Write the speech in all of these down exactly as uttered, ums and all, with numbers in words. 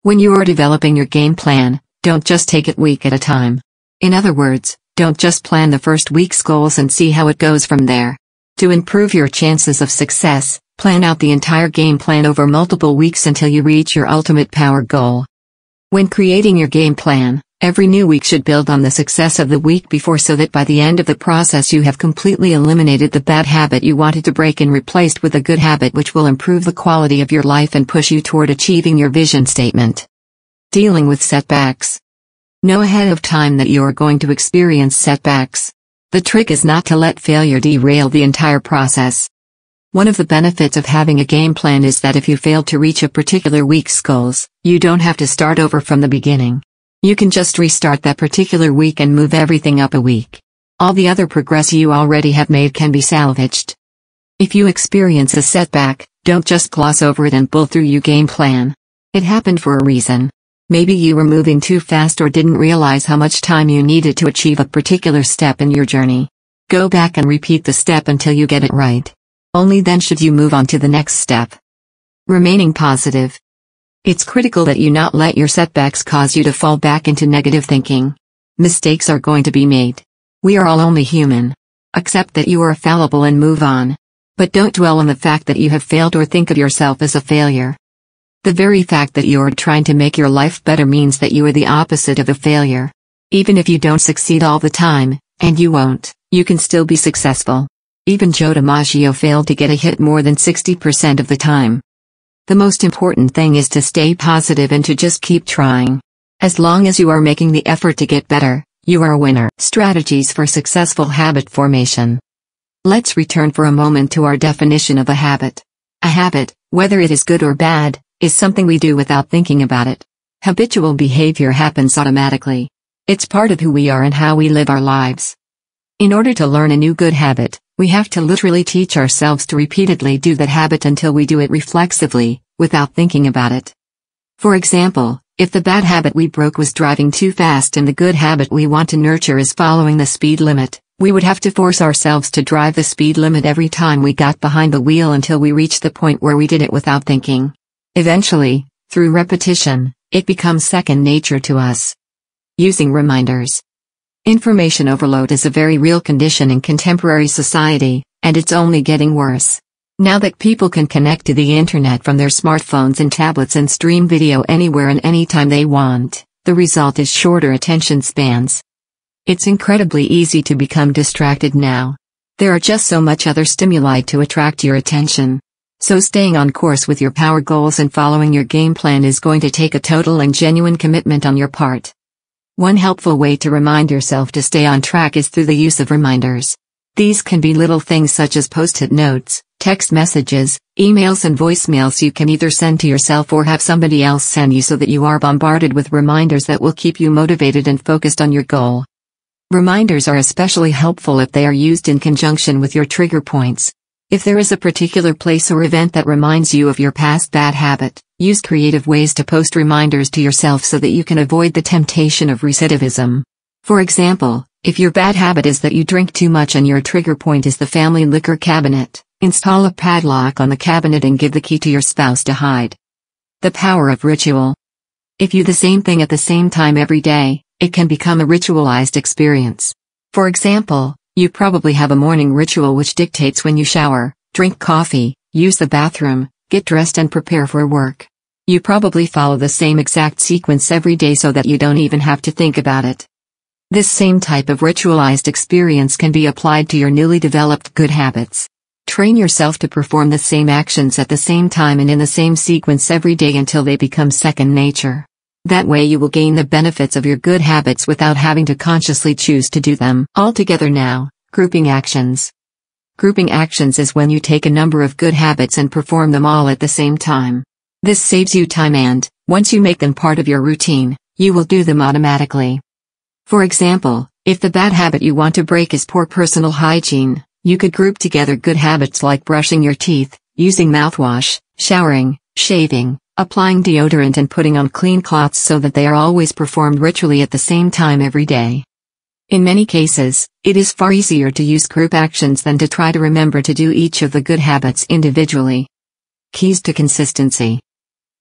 When you are developing your game plan, don't just take it week at a time. In other words, don't just plan the first week's goals and see how it goes from there. To improve your chances of success, plan out the entire game plan over multiple weeks until you reach your ultimate power goal. When creating your game plan, every new week should build on the success of the week before so that by the end of the process you have completely eliminated the bad habit you wanted to break and replaced with a good habit which will improve the quality of your life and push you toward achieving your vision statement. Dealing with setbacks. Know ahead of time that you are going to experience setbacks. The trick is not to let failure derail the entire process. One of the benefits of having a game plan is that if you fail to reach a particular week's goals, you don't have to start over from the beginning. You can just restart that particular week and move everything up a week. All the other progress you already have made can be salvaged. If you experience a setback, don't just gloss over it and pull through your game plan. It happened for a reason. Maybe you were moving too fast or didn't realize how much time you needed to achieve a particular step in your journey. Go back and repeat the step until you get it right. Only then should you move on to the next step. Remaining positive. It's critical that you not let your setbacks cause you to fall back into negative thinking. Mistakes are going to be made. We are all only human. Accept that you are fallible and move on. But don't dwell on the fact that you have failed or think of yourself as a failure. The very fact that you are trying to make your life better means that you are the opposite of a failure. Even if you don't succeed all the time, and you won't, you can still be successful. Even Joe DiMaggio failed to get a hit more than sixty percent of the time. The most important thing is to stay positive and to just keep trying. As long as you are making the effort to get better, you are a winner. Strategies for successful habit formation. Let's return for a moment to our definition of a habit. A habit, whether it is good or bad, is something we do without thinking about it. Habitual behavior happens automatically. It's part of who we are and how we live our lives. In order to learn a new good habit, we have to literally teach ourselves to repeatedly do that habit until we do it reflexively, without thinking about it. For example, if the bad habit we broke was driving too fast and the good habit we want to nurture is following the speed limit, we would have to force ourselves to drive the speed limit every time we got behind the wheel until we reached the point where we did it without thinking. Eventually, through repetition, it becomes second nature to us. Using reminders. Information overload is a very real condition in contemporary society, and it's only getting worse. Now that people can connect to the internet from their smartphones and tablets and stream video anywhere and anytime they want, the result is shorter attention spans. It's incredibly easy to become distracted now. There are just so much other stimuli to attract your attention. So staying on course with your power goals and following your game plan is going to take a total and genuine commitment on your part. One helpful way to remind yourself to stay on track is through the use of reminders. These can be little things such as post-it notes, text messages, emails and voicemails you can either send to yourself or have somebody else send you so that you are bombarded with reminders that will keep you motivated and focused on your goal. Reminders are especially helpful if they are used in conjunction with your trigger points. If there is a particular place or event that reminds you of your past bad habit, use creative ways to post reminders to yourself so that you can avoid the temptation of recidivism. For example, if your bad habit is that you drink too much and your trigger point is the family liquor cabinet, install a padlock on the cabinet and give the key to your spouse to hide. The power of ritual. If you do the same thing at the same time every day, it can become a ritualized experience. For example, you probably have a morning ritual which dictates when you shower, drink coffee, use the bathroom, get dressed and prepare for work. You probably follow the same exact sequence every day so that you don't even have to think about it. This same type of ritualized experience can be applied to your newly developed good habits. Train yourself to perform the same actions at the same time and in the same sequence every day until they become second nature. That way you will gain the benefits of your good habits without having to consciously choose to do them. All together now, grouping actions. Grouping actions is when you take a number of good habits and perform them all at the same time. This saves you time and, once you make them part of your routine, you will do them automatically. For example, if the bad habit you want to break is poor personal hygiene, you could group together good habits like brushing your teeth, using mouthwash, showering, shaving, applying deodorant and putting on clean clothes so that they are always performed ritually at the same time every day. In many cases, it is far easier to use group actions than to try to remember to do each of the good habits individually. Keys to consistency.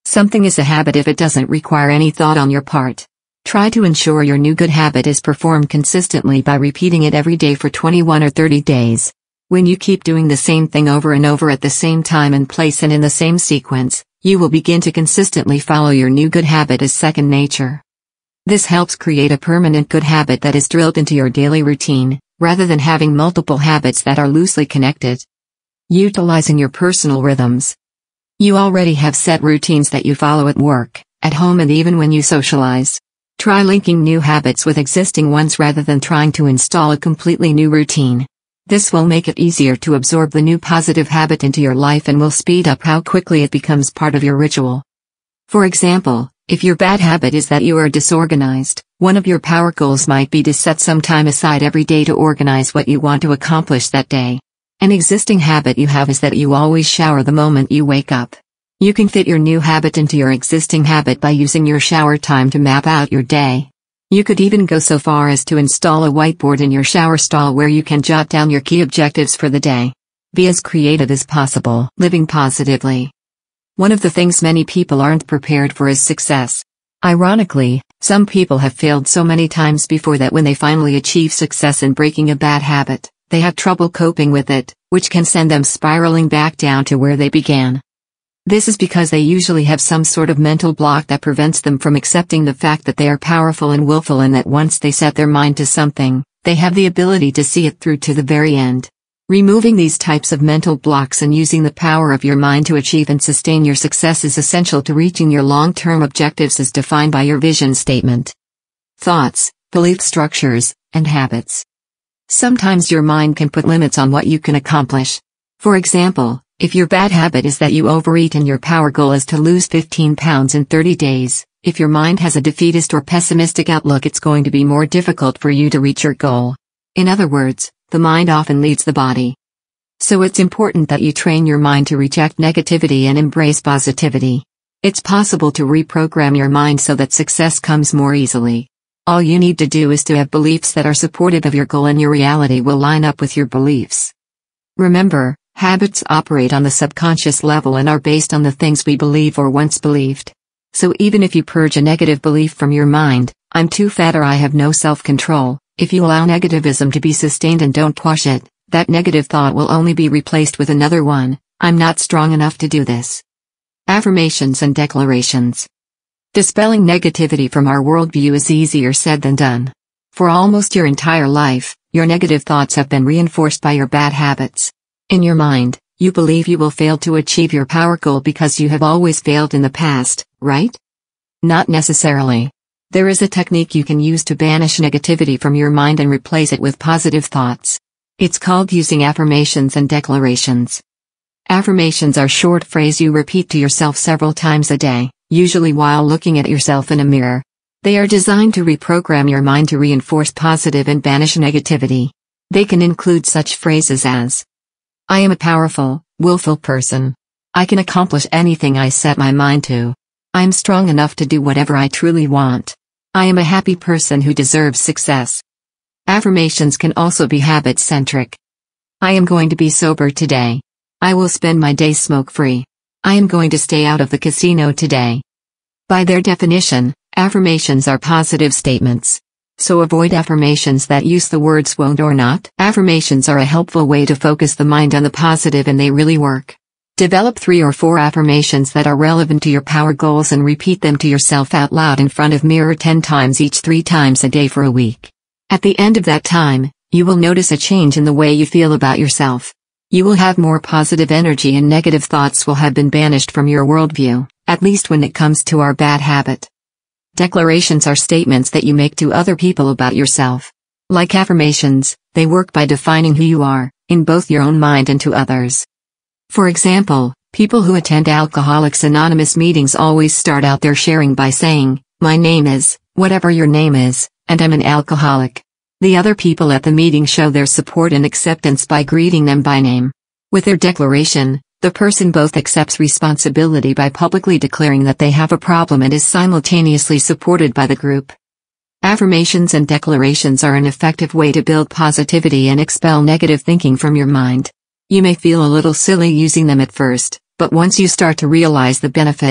Something is a habit if it doesn't require any thought on your part. Try to ensure your new good habit is performed consistently by repeating it every day for twenty-one or thirty days. When you keep doing the same thing over and over at the same time and place and in the same sequence, you will begin to consistently follow your new good habit as second nature. This helps create a permanent good habit that is drilled into your daily routine, rather than having multiple habits that are loosely connected. Utilizing your personal rhythms. You already have set routines that you follow at work, at home, and even when you socialize. Try linking new habits with existing ones rather than trying to install a completely new routine. This will make it easier to absorb the new positive habit into your life and will speed up how quickly it becomes part of your ritual. For example, if your bad habit is that you are disorganized, one of your power goals might be to set some time aside every day to organize what you want to accomplish that day. An existing habit you have is that you always shower the moment you wake up. You can fit your new habit into your existing habit by using your shower time to map out your day. You could even go so far as to install a whiteboard in your shower stall where you can jot down your key objectives for the day. Be as creative as possible. Living positively. One of the things many people aren't prepared for is success. Ironically, some people have failed so many times before that when they finally achieve success in breaking a bad habit, they have trouble coping with it, which can send them spiraling back down to where they began. This is because they usually have some sort of mental block that prevents them from accepting the fact that they are powerful and willful and that once they set their mind to something, they have the ability to see it through to the very end. Removing these types of mental blocks and using the power of your mind to achieve and sustain your success is essential to reaching your long-term objectives as defined by your vision statement. Thoughts, belief structures, and habits. Sometimes your mind can put limits on what you can accomplish. For example, if your bad habit is that you overeat and your power goal is to lose fifteen pounds in thirty days, if your mind has a defeatist or pessimistic outlook, it's going to be more difficult for you to reach your goal. In other words, the mind often leads the body. So it's important that you train your mind to reject negativity and embrace positivity. It's possible to reprogram your mind so that success comes more easily. All you need to do is to have beliefs that are supportive of your goal, and your reality will line up with your beliefs. Remember, habits operate on the subconscious level and are based on the things we believe or once believed. So even if you purge a negative belief from your mind, I'm too fat or I have no self-control, if you allow negativism to be sustained and don't quash it, that negative thought will only be replaced with another one, I'm not strong enough to do this. Affirmations and declarations. Dispelling negativity from our worldview is easier said than done. For almost your entire life, your negative thoughts have been reinforced by your bad habits. In your mind, you believe you will fail to achieve your power goal because you have always failed in the past, right? Not necessarily. There is a technique you can use to banish negativity from your mind and replace it with positive thoughts. It's called using affirmations and declarations. Affirmations are short phrases you repeat to yourself several times a day, usually while looking at yourself in a mirror. They are designed to reprogram your mind to reinforce positive and banish negativity. They can include such phrases as, I am a powerful, willful person. I can accomplish anything I set my mind to. I am strong enough to do whatever I truly want. I am a happy person who deserves success. Affirmations can also be habit-centric. I am going to be sober today. I will spend my day smoke-free. I am going to stay out of the casino today. By their definition, affirmations are positive statements. So avoid affirmations that use the words won't or not. Affirmations are a helpful way to focus the mind on the positive, and they really work. Develop three or four affirmations that are relevant to your power goals and repeat them to yourself out loud in front of mirror ten times each, three times a day for a week. At the end of that time, you will notice a change in the way you feel about yourself. You will have more positive energy and negative thoughts will have been banished from your worldview, at least when it comes to our bad habit. Declarations are statements that you make to other people about yourself. Like affirmations, they work by defining who you are, in both your own mind and to others. For example, people who attend Alcoholics Anonymous meetings always start out their sharing by saying, my name is, whatever your name is, and I'm an alcoholic. The other people at the meeting show their support and acceptance by greeting them by name. With their declaration, the person both accepts responsibility by publicly declaring that they have a problem and is simultaneously supported by the group. Affirmations and declarations are an effective way to build positivity and expel negative thinking from your mind. You may feel a little silly using them at first, but once you start to realize the benefits,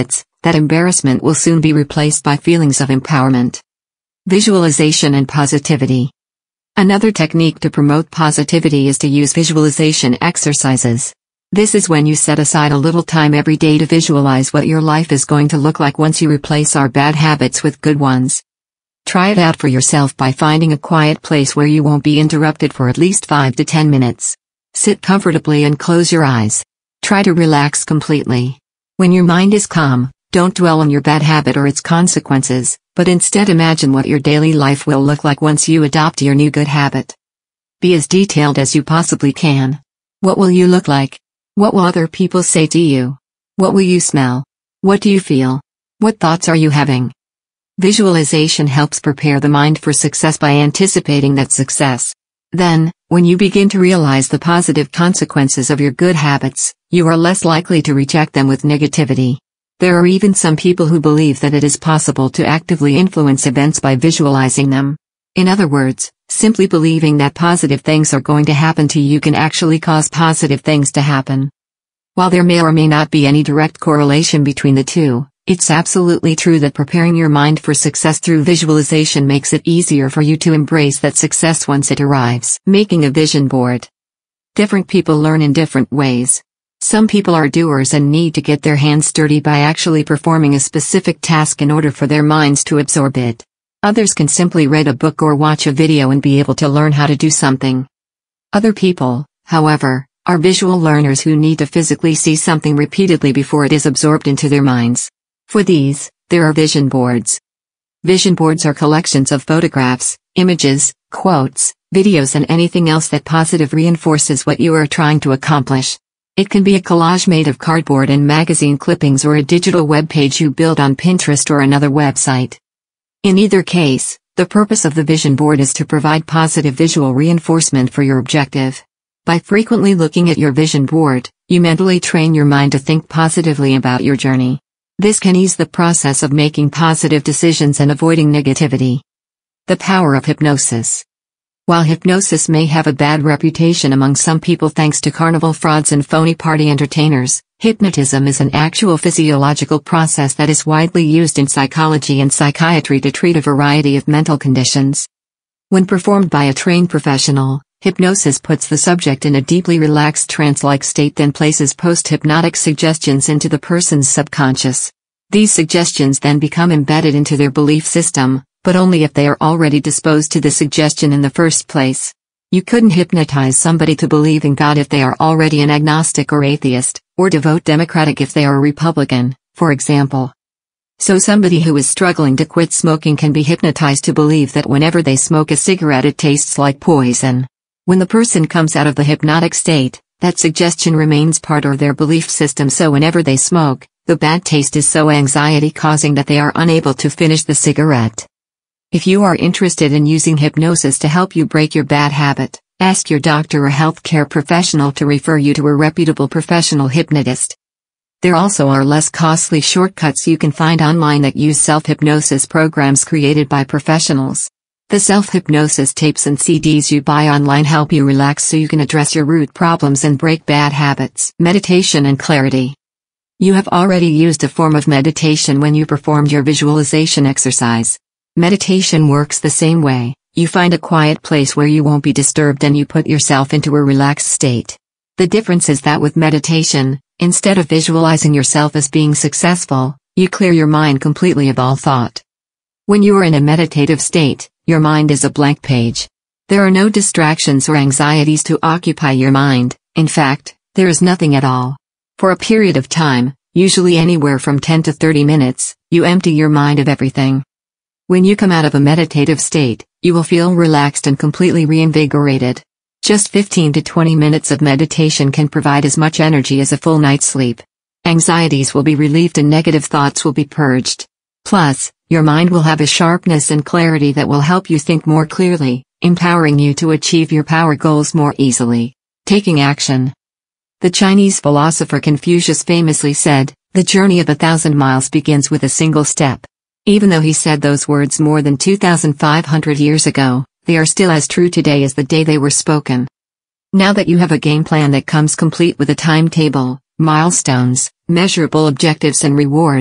that embarrassment will soon be replaced by feelings of empowerment. Visualization and positivity. Another technique to promote positivity is to use visualization exercises. This is when you set aside a little time every day to visualize what your life is going to look like once you replace our bad habits with good ones. Try it out for yourself by finding a quiet place where you won't be interrupted for at least five to ten minutes. Sit comfortably and close your eyes. Try to relax completely. When your mind is calm, don't dwell on your bad habit or its consequences, but instead imagine what your daily life will look like once you adopt your new good habit. Be as detailed as you possibly can. What will you look like? What will other people say to you? What will you smell? What do you feel? What thoughts are you having? Visualization helps prepare the mind for success by anticipating that success. Then, when you begin to realize the positive consequences of your good habits, you are less likely to reject them with negativity. There are even some people who believe that it is possible to actively influence events by visualizing them. In other words, simply believing that positive things are going to happen to you can actually cause positive things to happen. While there may or may not be any direct correlation between the two, it's absolutely true that preparing your mind for success through visualization makes it easier for you to embrace that success once it arrives. Making a vision board. Different people learn in different ways. Some people are doers and need to get their hands dirty by actually performing a specific task in order for their minds to absorb it. Others can simply read a book or watch a video and be able to learn how to do something. Other people, however, are visual learners who need to physically see something repeatedly before it is absorbed into their minds. For these, there are vision boards. Vision boards are collections of photographs, images, quotes, videos and anything else that positive reinforces what you are trying to accomplish. It can be a collage made of cardboard and magazine clippings or a digital web page you build on Pinterest or another website. In either case, the purpose of the vision board is to provide positive visual reinforcement for your objective. By frequently looking at your vision board, you mentally train your mind to think positively about your journey. This can ease the process of making positive decisions and avoiding negativity. The power of hypnosis. While hypnosis may have a bad reputation among some people thanks to carnival frauds and phony party entertainers, hypnotism is an actual physiological process that is widely used in psychology and psychiatry to treat a variety of mental conditions. When performed by a trained professional, hypnosis puts the subject in a deeply relaxed trance-like state, then places post-hypnotic suggestions into the person's subconscious. These suggestions then become embedded into their belief system, but only if they are already disposed to the suggestion in the first place. You couldn't hypnotize somebody to believe in God if they are already an agnostic or atheist, or to vote Democratic if they are a Republican, for example. So somebody who is struggling to quit smoking can be hypnotized to believe that whenever they smoke a cigarette it tastes like poison. When the person comes out of the hypnotic state, that suggestion remains part of their belief system, so whenever they smoke, the bad taste is so anxiety-causing that they are unable to finish the cigarette. If you are interested in using hypnosis to help you break your bad habit, ask your doctor or healthcare professional to refer you to a reputable professional hypnotist. There also are less costly shortcuts you can find online that use self-hypnosis programs created by professionals. The self-hypnosis tapes and C Ds you buy online help you relax so you can address your root problems and break bad habits. Meditation and clarity. You have already used a form of meditation when you performed your visualization exercise. Meditation works the same way. You find a quiet place where you won't be disturbed and you put yourself into a relaxed state. The difference is that with meditation, instead of visualizing yourself as being successful, you clear your mind completely of all thought. When you are in a meditative state, your mind is a blank page. There are no distractions or anxieties to occupy your mind. In fact, there is nothing at all. For a period of time, usually anywhere from ten to thirty minutes, you empty your mind of everything. When you come out of a meditative state, you will feel relaxed and completely reinvigorated. Just fifteen to twenty minutes of meditation can provide as much energy as a full night's sleep. Anxieties will be relieved and negative thoughts will be purged. Plus, your mind will have a sharpness and clarity that will help you think more clearly, empowering you to achieve your power goals more easily. Taking action. The Chinese philosopher Confucius famously said, "The journey of a thousand miles begins with a single step." Even though he said those words more than two thousand five hundred years ago, they are still as true today as the day they were spoken. Now that you have a game plan that comes complete with a timetable, milestones, measurable objectives and rewards,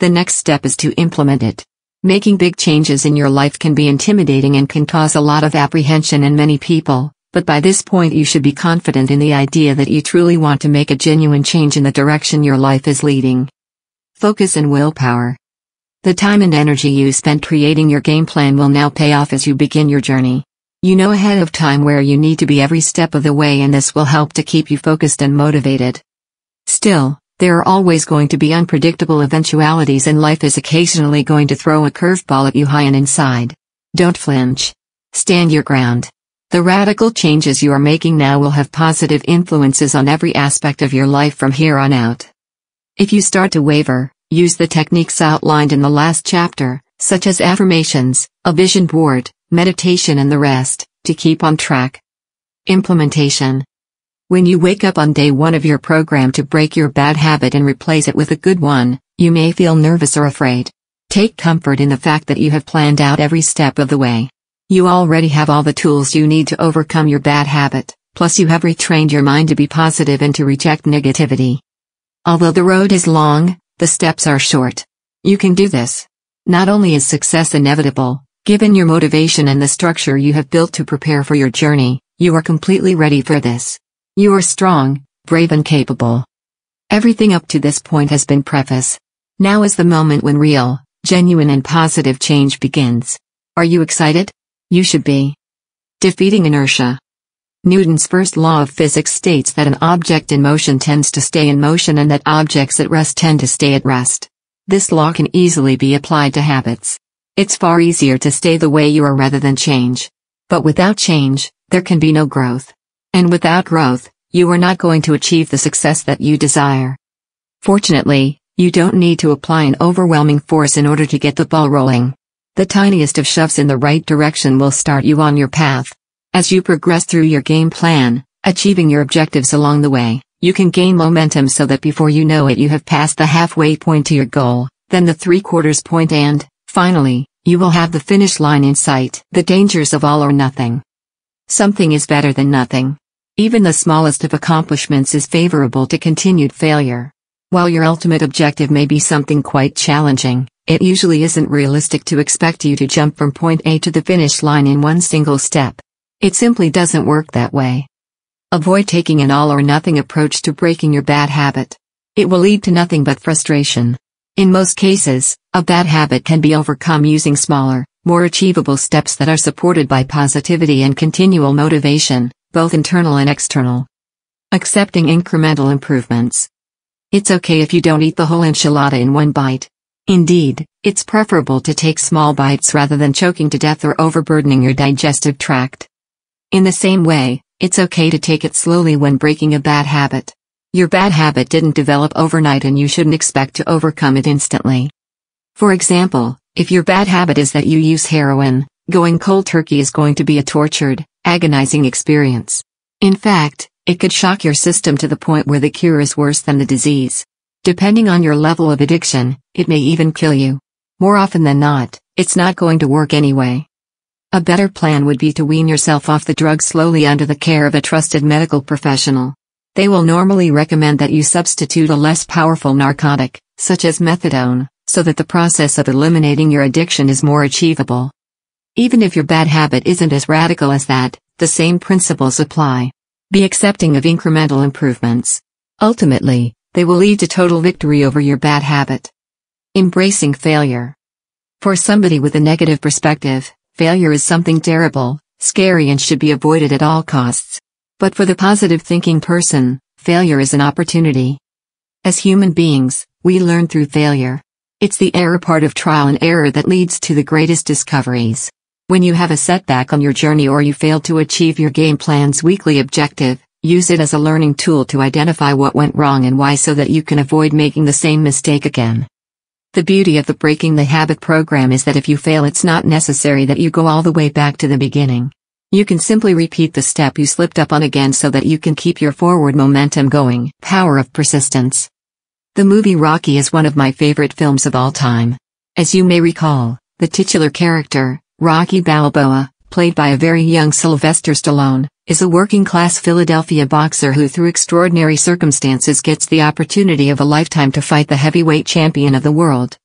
The next step is to implement it. Making big changes in your life can be intimidating and can cause a lot of apprehension in many people, but by this point you should be confident in the idea that you truly want to make a genuine change in the direction your life is leading. Focus and willpower. The time and energy you spent creating your game plan will now pay off as you begin your journey. You know ahead of time where you need to be every step of the way, and this will help to keep you focused and motivated. Still, there are always going to be unpredictable eventualities, and life is occasionally going to throw a curveball at you high and inside. Don't flinch. Stand your ground. The radical changes you are making now will have positive influences on every aspect of your life from here on out. If you start to waver, use the techniques outlined in the last chapter, such as affirmations, a vision board, meditation and the rest, to keep on track. Implementation. When you wake up on day one of your program to break your bad habit and replace it with a good one, you may feel nervous or afraid. Take comfort in the fact that you have planned out every step of the way. You already have all the tools you need to overcome your bad habit, plus you have retrained your mind to be positive and to reject negativity. Although the road is long, the steps are short. You can do this. Not only is success inevitable, given your motivation and the structure you have built to prepare for your journey, you are completely ready for this. You are strong, brave and capable. Everything up to this point has been preface. Now is the moment when real, genuine and positive change begins. Are you excited? You should be. Defeating inertia. Newton's first law of physics states that an object in motion tends to stay in motion and that objects at rest tend to stay at rest. This law can easily be applied to habits. It's far easier to stay the way you are rather than change. But without change, there can be no growth. And without growth, you are not going to achieve the success that you desire. Fortunately, you don't need to apply an overwhelming force in order to get the ball rolling. The tiniest of shoves in the right direction will start you on your path. As you progress through your game plan, achieving your objectives along the way, you can gain momentum so that before you know it you have passed the halfway point to your goal, then the three-quarters point and, finally, you will have the finish line in sight. The dangers of all or nothing. Something is better than nothing. Even the smallest of accomplishments is favorable to continued failure. While your ultimate objective may be something quite challenging, it usually isn't realistic to expect you to jump from point A to the finish line in one single step. It simply doesn't work that way. Avoid taking an all-or-nothing approach to breaking your bad habit. It will lead to nothing but frustration. In most cases, a bad habit can be overcome using smaller, more achievable steps that are supported by positivity and continual motivation, both internal and external. Accepting incremental improvements. It's okay if you don't eat the whole enchilada in one bite. Indeed, it's preferable to take small bites rather than choking to death or overburdening your digestive tract. In the same way, it's okay to take it slowly when breaking a bad habit. Your bad habit didn't develop overnight and you shouldn't expect to overcome it instantly. For example, if your bad habit is that you use heroin, going cold turkey is going to be a tortured, agonizing experience. In fact, it could shock your system to the point where the cure is worse than the disease. Depending on your level of addiction, it may even kill you. More often than not, it's not going to work anyway. A better plan would be to wean yourself off the drug slowly under the care of a trusted medical professional. They will normally recommend that you substitute a less powerful narcotic, such as methadone, so that the process of eliminating your addiction is more achievable. Even if your bad habit isn't as radical as that, the same principles apply. Be accepting of incremental improvements. Ultimately, they will lead to total victory over your bad habit. Embracing failure. For somebody with a negative perspective, failure is something terrible, scary and should be avoided at all costs. But for the positive thinking person, failure is an opportunity. As human beings, we learn through failure. It's the error part of trial and error that leads to the greatest discoveries. When you have a setback on your journey or you fail to achieve your game plan's weekly objective, use it as a learning tool to identify what went wrong and why so that you can avoid making the same mistake again. The beauty of the Breaking the Habit program is that if you fail, it's not necessary that you go all the way back to the beginning. You can simply repeat the step you slipped up on again so that you can keep your forward momentum going. Power of persistence. The movie Rocky is one of my favorite films of all time. As you may recall, the titular character, Rocky Balboa, played by a very young Sylvester Stallone, is a working-class Philadelphia boxer who through extraordinary circumstances gets the opportunity of a lifetime to fight the heavyweight champion of the world,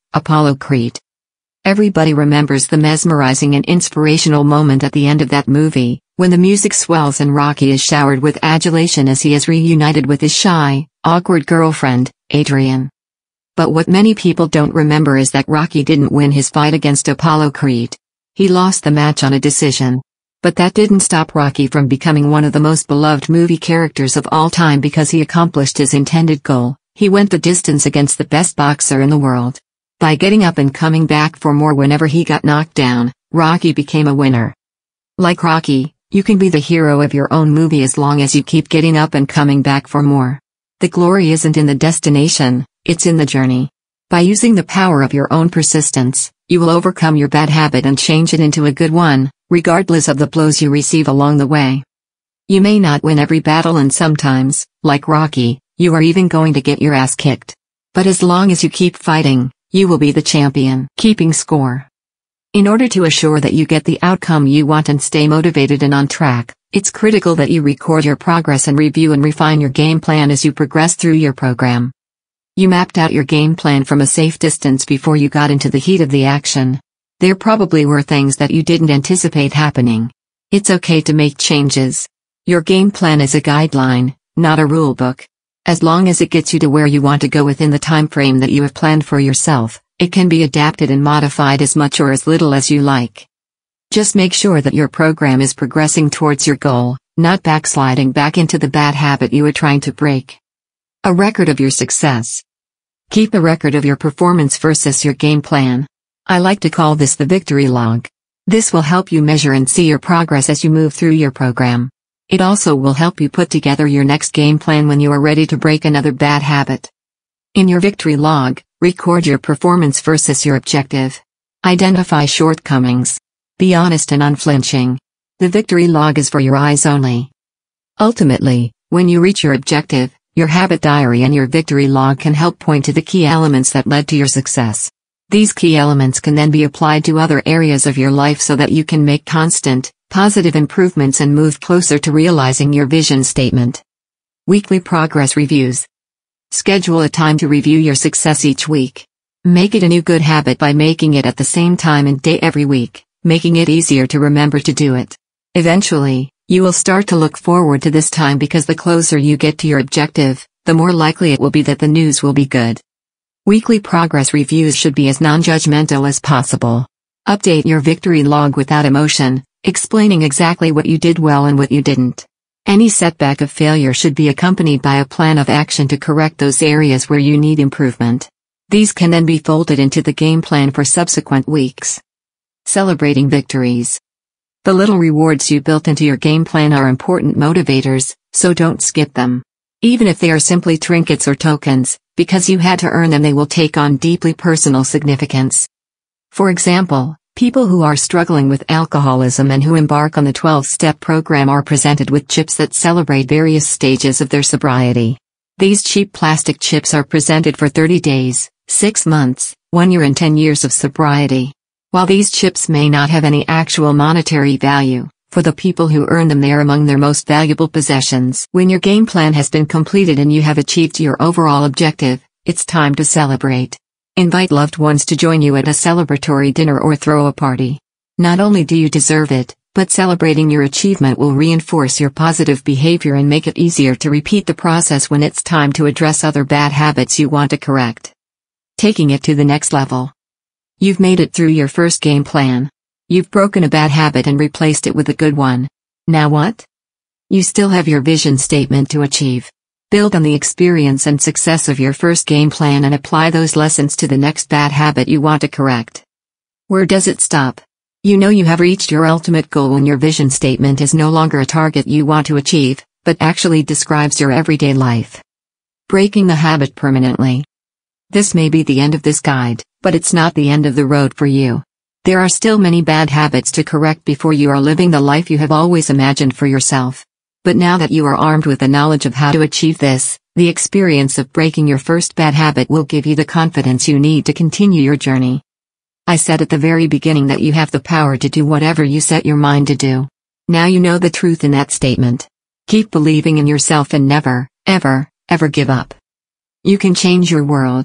Apollo Creed. Everybody remembers the mesmerizing and inspirational moment at the end of that movie, when the music swells and Rocky is showered with adulation as he is reunited with his shy, awkward girlfriend, Adrian. But what many people don't remember is that Rocky didn't win his fight against Apollo Creed. He lost the match on a decision. But that didn't stop Rocky from becoming one of the most beloved movie characters of all time because he accomplished his intended goal. He went the distance against the best boxer in the world. By getting up and coming back for more whenever he got knocked down, Rocky became a winner. Like Rocky, you can be the hero of your own movie as long as you keep getting up and coming back for more. The glory isn't in the destination, it's in the journey. By using the power of your own persistence, you will overcome your bad habit and change it into a good one, regardless of the blows you receive along the way. You may not win every battle, and sometimes, like Rocky, you are even going to get your ass kicked. But as long as you keep fighting, you will be the champion. Keeping score. In order to assure that you get the outcome you want and stay motivated and on track, it's critical that you record your progress and review and refine your game plan as you progress through your program. You mapped out your game plan from a safe distance before you got into the heat of the action. There probably were things that you didn't anticipate happening. It's okay to make changes. Your game plan is a guideline, not a rule book. As long as it gets you to where you want to go within the time frame that you have planned for yourself, it can be adapted and modified as much or as little as you like. Just make sure that your program is progressing towards your goal, not backsliding back into the bad habit you are trying to break. A record of your success. Keep a record of your performance versus your game plan. I like to call this the victory log. This will help you measure and see your progress as you move through your program. It also will help you put together your next game plan when you are ready to break another bad habit. In your victory log, record your performance versus your objective. Identify shortcomings. Be honest and unflinching. The victory log is for your eyes only. Ultimately, when you reach your objective, your habit diary and your victory log can help point to the key elements that led to your success. These key elements can then be applied to other areas of your life so that you can make constant, positive improvements and move closer to realizing your vision statement. Weekly progress reviews. Schedule a time to review your success each week. Make it a new good habit by making it at the same time and day every week, making it easier to remember to do it. Eventually, you will start to look forward to this time because the closer you get to your objective, the more likely it will be that the news will be good. Weekly progress reviews should be as non-judgmental as possible. Update your victory log without emotion, explaining exactly what you did well and what you didn't. Any setback of failure should be accompanied by a plan of action to correct those areas where you need improvement. These can then be folded into the game plan for subsequent weeks. Celebrating victories. The little rewards you built into your game plan are important motivators, so don't skip them. Even if they are simply trinkets or tokens, because you had to earn them, they will take on deeply personal significance. For example, people who are struggling with alcoholism and who embark on the twelve-step program are presented with chips that celebrate various stages of their sobriety. These cheap plastic chips are presented for thirty days, six months, one year and ten years of sobriety. While these chips may not have any actual monetary value, for the people who earn them they are among their most valuable possessions. When your game plan has been completed and you have achieved your overall objective, it's time to celebrate. Invite loved ones to join you at a celebratory dinner or throw a party. Not only do you deserve it, but celebrating your achievement will reinforce your positive behavior and make it easier to repeat the process when it's time to address other bad habits you want to correct. Taking it to the next level. You've made it through your first game plan. You've broken a bad habit and replaced it with a good one. Now what? You still have your vision statement to achieve. Build on the experience and success of your first game plan and apply those lessons to the next bad habit you want to correct. Where does it stop? You know you have reached your ultimate goal when your vision statement is no longer a target you want to achieve, but actually describes your everyday life. Breaking the habit permanently. This may be the end of this guide, but it's not the end of the road for you. There are still many bad habits to correct before you are living the life you have always imagined for yourself. But now that you are armed with the knowledge of how to achieve this, the experience of breaking your first bad habit will give you the confidence you need to continue your journey. I said at the very beginning that you have the power to do whatever you set your mind to do. Now you know the truth in that statement. Keep believing in yourself and never, ever, ever give up. You can change your world.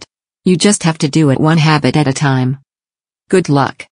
You just have to do it one habit at a time. Good luck.